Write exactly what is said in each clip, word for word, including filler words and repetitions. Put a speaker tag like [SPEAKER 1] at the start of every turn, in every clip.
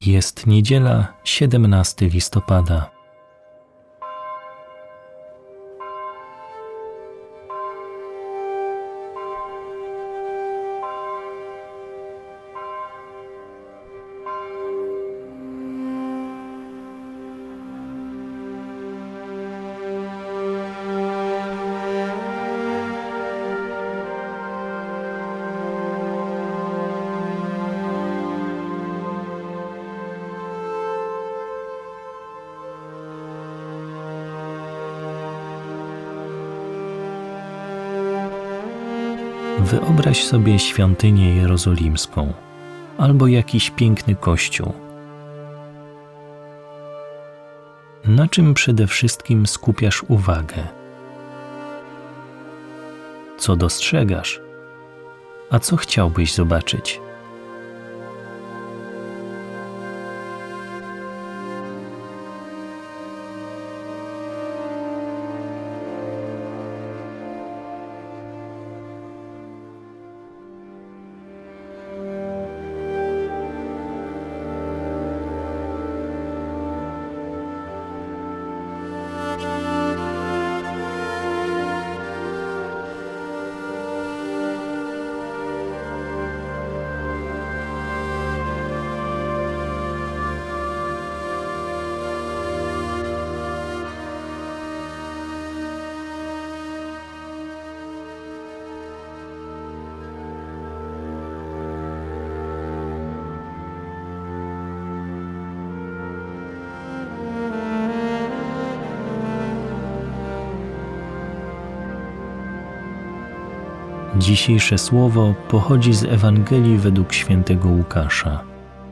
[SPEAKER 1] Jest niedziela, siedemnastego listopada. Wyobraź sobie świątynię jerozolimską albo jakiś piękny kościół. Na czym przede wszystkim skupiasz uwagę? Co dostrzegasz? A co chciałbyś zobaczyć? Dzisiejsze słowo pochodzi z Ewangelii według świętego Łukasza.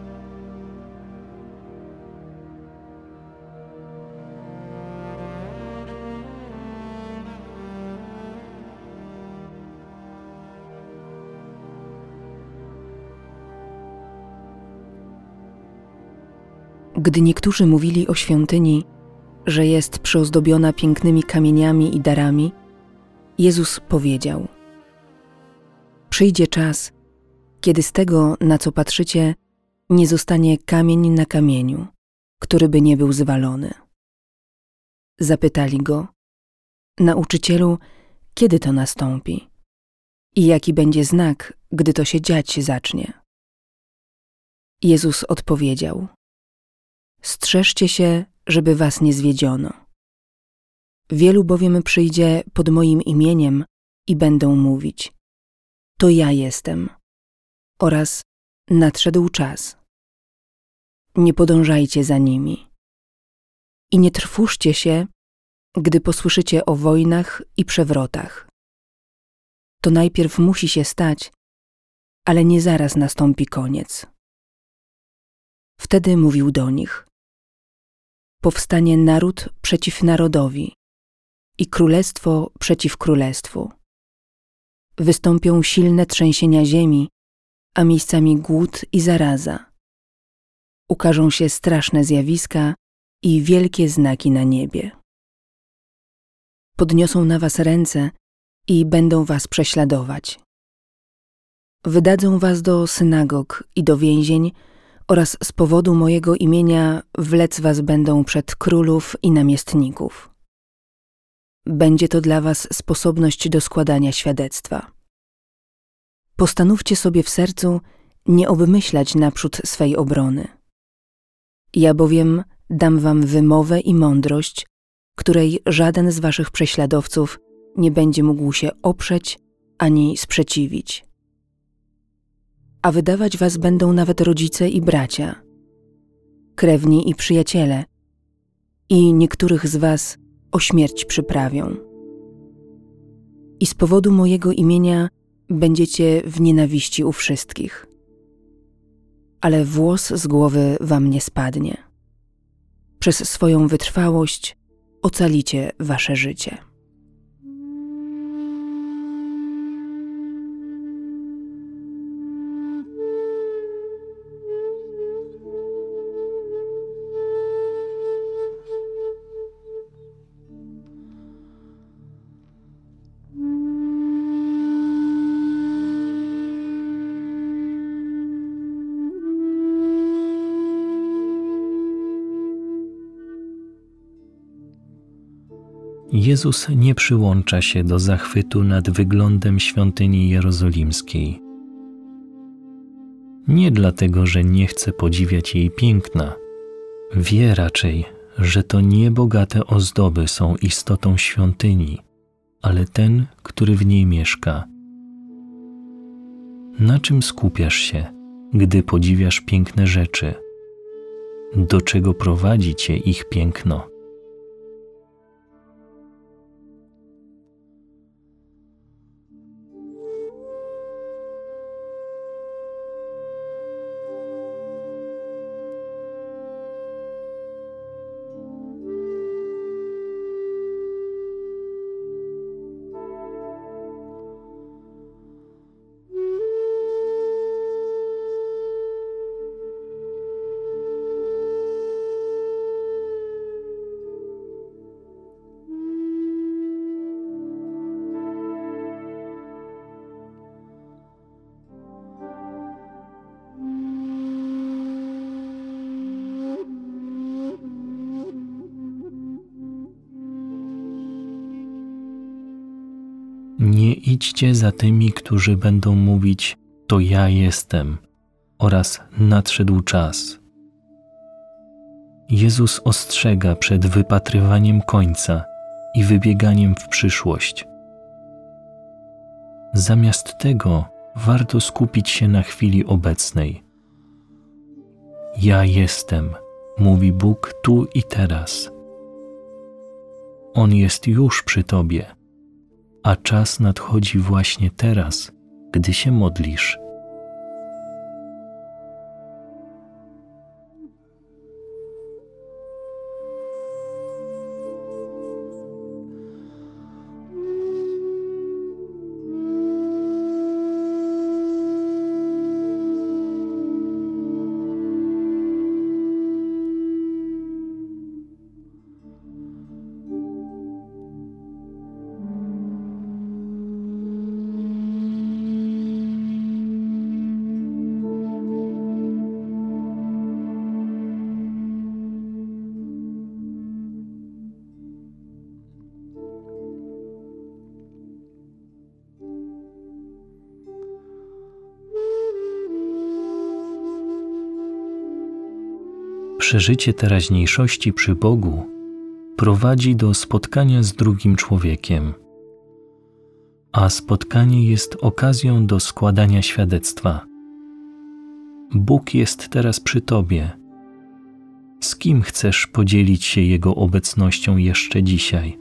[SPEAKER 2] Gdy niektórzy mówili o świątyni, że jest przyozdobiona pięknymi kamieniami i darami, Jezus powiedział: przyjdzie czas, kiedy z tego, na co patrzycie, nie zostanie kamień na kamieniu, który by nie był zwalony. Zapytali go: Nauczycielu, kiedy to nastąpi? I jaki będzie znak, gdy to się dziać zacznie? Jezus odpowiedział: strzeżcie się, żeby was nie zwiedziono. Wielu bowiem przyjdzie pod moim imieniem i będą mówić: to ja jestem, oraz nadszedł czas. Nie podążajcie za nimi. I nie trwóżcie się, gdy posłyszycie o wojnach i przewrotach. To najpierw musi się stać, ale nie zaraz nastąpi koniec. Wtedy mówił do nich: powstanie naród przeciw narodowi i królestwo przeciw królestwu. Wystąpią silne trzęsienia ziemi, a miejscami głód i zaraza. Ukażą się straszne zjawiska i wielkie znaki na niebie. Podniosą na was ręce i będą was prześladować. Wydadzą was do synagog i do więzień oraz z powodu mojego imienia wlec was będą przed królów i namiestników. Będzie to dla was sposobność do składania świadectwa. Postanówcie sobie w sercu nie obmyślać naprzód swej obrony. Ja bowiem dam wam wymowę i mądrość, której żaden z waszych prześladowców nie będzie mógł się oprzeć ani sprzeciwić. A wydawać was będą nawet rodzice i bracia, krewni i przyjaciele, i niektórych z was o śmierć przyprawią. I z powodu mojego imienia będziecie w nienawiści u wszystkich. Ale włos z głowy wam nie spadnie. Przez swoją wytrwałość ocalicie wasze życie.
[SPEAKER 1] Jezus nie przyłącza się do zachwytu nad wyglądem świątyni jerozolimskiej. Nie dlatego, że nie chce podziwiać jej piękna. Wie raczej, że to nie bogate ozdoby są istotą świątyni, ale ten, który w niej mieszka. Na czym skupiasz się, gdy podziwiasz piękne rzeczy? Do czego prowadzi cię ich piękno? Nie idźcie za tymi, którzy będą mówić: to ja jestem, oraz nadszedł czas. Jezus ostrzega przed wypatrywaniem końca i wybieganiem w przyszłość. Zamiast tego warto skupić się na chwili obecnej. Ja jestem, mówi Bóg tu i teraz. On jest już przy tobie, a czas nadchodzi właśnie teraz, gdy się modlisz. Przeżycie teraźniejszości przy Bogu prowadzi do spotkania z drugim człowiekiem, a spotkanie jest okazją do składania świadectwa. Bóg jest teraz przy tobie. Z kim chcesz podzielić się Jego obecnością jeszcze dzisiaj?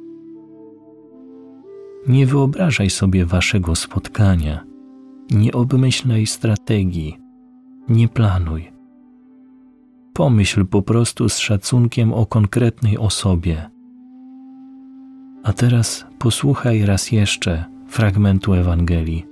[SPEAKER 1] Nie wyobrażaj sobie waszego spotkania, nie obmyślaj strategii, nie planuj. Pomyśl po prostu z szacunkiem o konkretnej osobie. A teraz posłuchaj raz jeszcze fragmentu Ewangelii.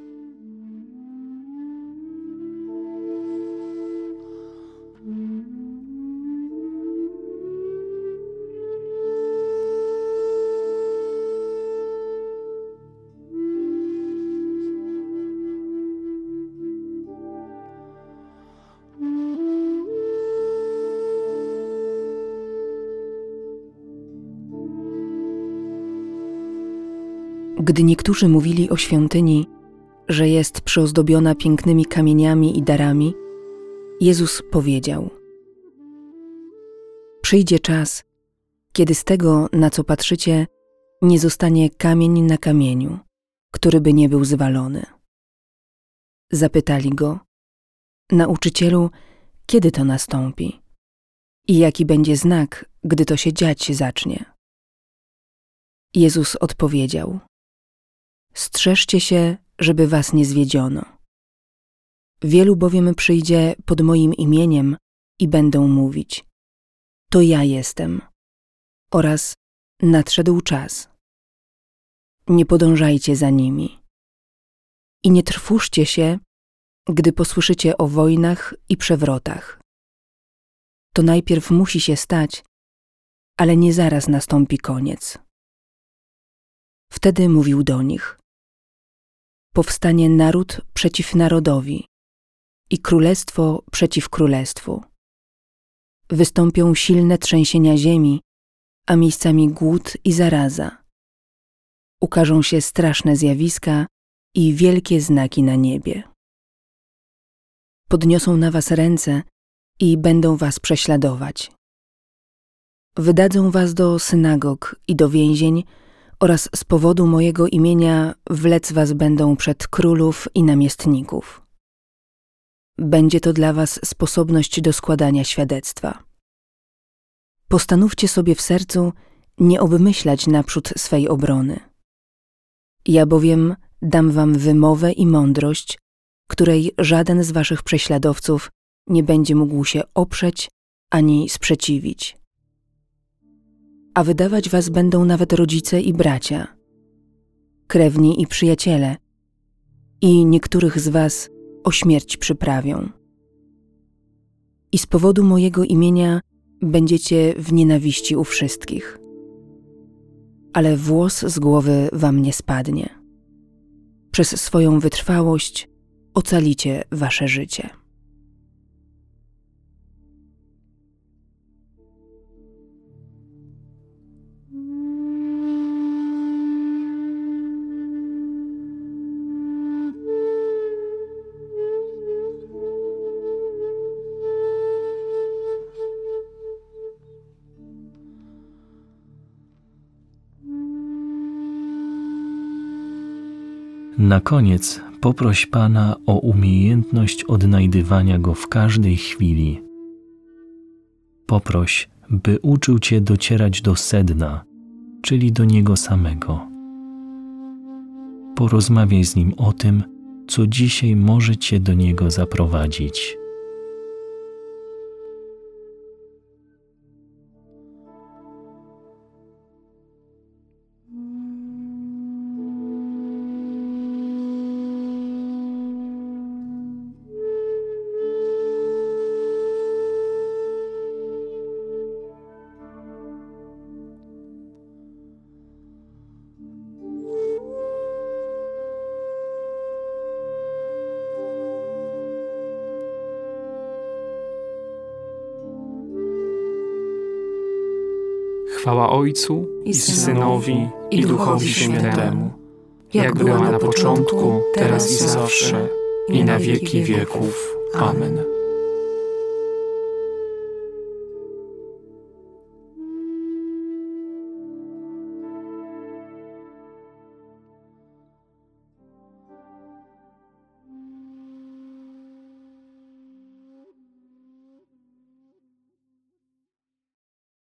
[SPEAKER 2] Gdy niektórzy mówili o świątyni, że jest przyozdobiona pięknymi kamieniami i darami, Jezus powiedział: przyjdzie czas, kiedy z tego, na co patrzycie, nie zostanie kamień na kamieniu, który by nie był zwalony. Zapytali go: Nauczycielu, kiedy to nastąpi? I jaki będzie znak, gdy to się dziać zacznie? Jezus odpowiedział: strzeżcie się, żeby was nie zwiedziono. Wielu bowiem przyjdzie pod moim imieniem i będą mówić: to ja jestem, oraz nadszedł czas. Nie podążajcie za nimi. I nie trwóżcie się, gdy posłyszycie o wojnach i przewrotach. To najpierw musi się stać, ale nie zaraz nastąpi koniec. Wtedy mówił do nich: powstanie naród przeciw narodowi i królestwo przeciw królestwu. Wystąpią silne trzęsienia ziemi, a miejscami głód i zaraza. Ukażą się straszne zjawiska i wielkie znaki na niebie. Podniosą na was ręce i będą was prześladować. Wydadzą was do synagog i do więzień oraz z powodu mojego imienia wlec was będą przed królów i namiestników. Będzie to dla was sposobność do składania świadectwa. Postanówcie sobie w sercu nie obmyślać naprzód swej obrony. Ja bowiem dam wam wymowę i mądrość, której żaden z waszych prześladowców nie będzie mógł się oprzeć ani sprzeciwić. A wydawać was będą nawet rodzice i bracia, krewni i przyjaciele, i niektórych z was o śmierć przyprawią. I z powodu mojego imienia będziecie w nienawiści u wszystkich. Ale włos z głowy wam nie spadnie. Przez swoją wytrwałość ocalicie wasze życie.
[SPEAKER 1] Na koniec poproś Pana o umiejętność odnajdywania Go w każdej chwili. Poproś, by uczył Cię docierać do sedna, czyli do Niego samego. Porozmawiaj z Nim o tym, co dzisiaj może Cię do Niego zaprowadzić.
[SPEAKER 3] Chwała Ojcu i Synowi i Duchowi Świętemu, jak była na początku, teraz i zawsze, i na wieki wieków. Amen.